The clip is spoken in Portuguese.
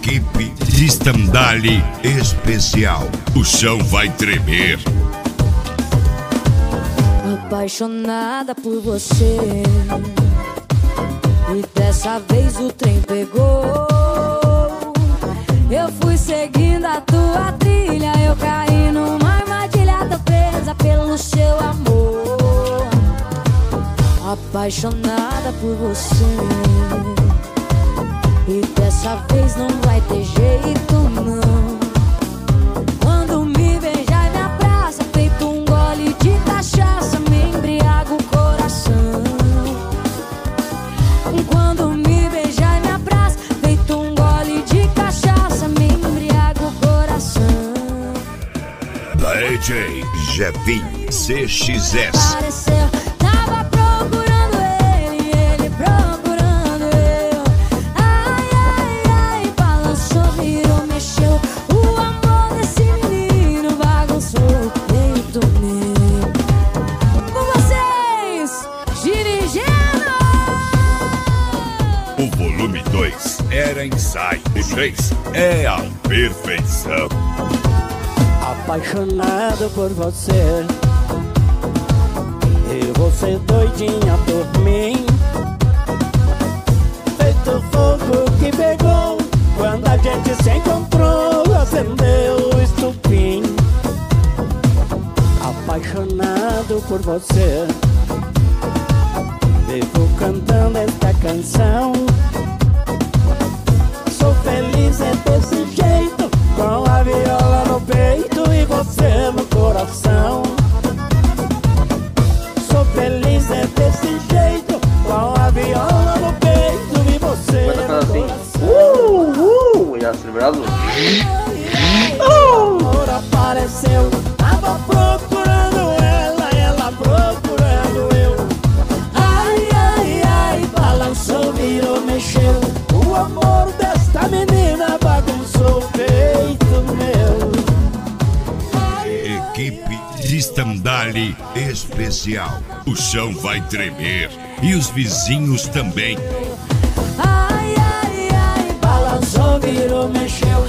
Equipe Stendhal especial. O chão vai tremer. Apaixonada por você, e dessa vez o trem pegou. Eu fui seguindo a tua trilha, eu caí numa armadilha, tô presa pelo seu amor. Apaixonada por você, e dessa vez não vai ter jeito não. Quando me beijar e me abraça, feito um gole de cachaça, me embriaga o coração. Quando me beijar e me abraça, feito um gole de cachaça, me embriaga o coração. DJ Jevin CXS. Apareceu, tava procurando ele, ele procurando eu. Ai, ai, ai, balançou, virou, mexeu. O amor desse menino bagunçou o peito meu. Com vocês, dirigindo. O volume 2 era ensaio. O 3 é a perfeição. Apaixonado por você, e você doidinha por mim. Feito fogo que pegou quando a gente se encontrou, acendeu o estupim. Apaixonado por você, vivo cantando esta canção. Sou feliz é desse jeito, com a viola no peito e você no coração. Sou feliz é desse jeito, com a viola no peito e você no coração. Já celebrado? O amor apareceu, tava procurando ela, ela procurando eu. Ai, ai, ai, balançou, virou, mexeu. O amor desta menina bagunçou o peito meu. Equipe Stendhal especial. O chão vai tremer e os vizinhos também. Ai, ai, ai, Balançou, virou, mexeu.